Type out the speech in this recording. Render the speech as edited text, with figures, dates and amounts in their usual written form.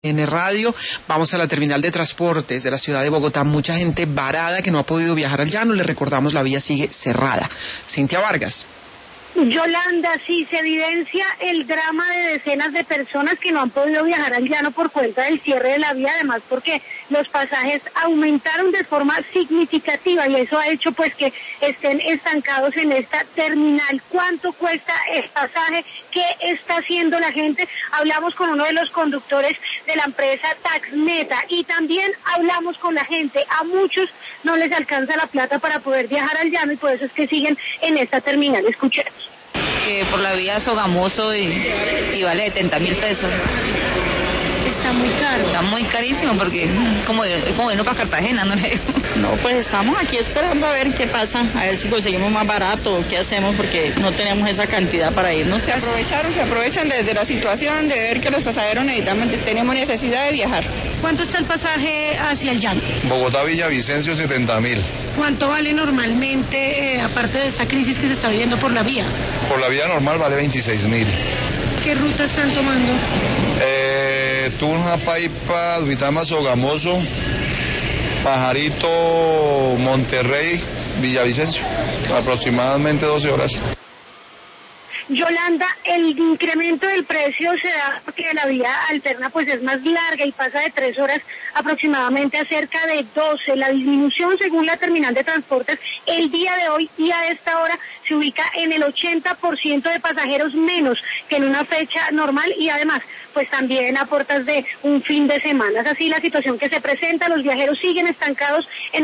En el radio, vamos a la terminal de transportes de la ciudad de Bogotá. Mucha gente varada que no ha podido viajar al llano. Le recordamos, la vía sigue cerrada. Cintia Vargas. Yolanda, sí, se evidencia el drama de decenas de personas que no han podido viajar al llano por cuenta del cierre de la vía, además porque los pasajes aumentaron de forma significativa y eso ha hecho pues que estén estancados en esta terminal. ¿Cuánto cuesta el pasaje? ¿Qué está haciendo la gente? Hablamos con uno de los conductores de la empresa Taxmeta y también hablamos con la gente. A muchos no les alcanza la plata para poder viajar al llano y por eso es que siguen en esta terminal. Escuchemos. Que por la vía Sogamoso y vale 70.000 pesos. Está muy caro. Está muy carísimo porque como irnos para Cartagena, ¿no? No, pues estamos aquí esperando a ver qué pasa, a ver si conseguimos más barato o qué hacemos porque no tenemos esa cantidad para irnos. Se aprovechan desde la situación de ver que los pasajeros tenemos necesidad de viajar. ¿Cuánto está el pasaje hacia el llano? Bogotá-Villavicencio, 70.000. ¿Cuánto vale normalmente, aparte de esta crisis que se está viviendo por la vía? Por la vía normal vale 26.000. ¿Qué ruta están tomando? Tunja, Paipa, Duitama, Sogamoso, Pajarito, Monterrey, Villavicencio. Aproximadamente 12 horas. Yolanda, el incremento del precio se da porque la vía alterna pues es más larga y pasa de 3 horas aproximadamente a cerca de 12. La disminución, según la terminal de transportes, el día de hoy y a esta hora se ubica en el 80% de pasajeros menos que en una fecha normal y además pues también a puertas de un fin de semana. Es así la situación que se presenta, los viajeros siguen estancados en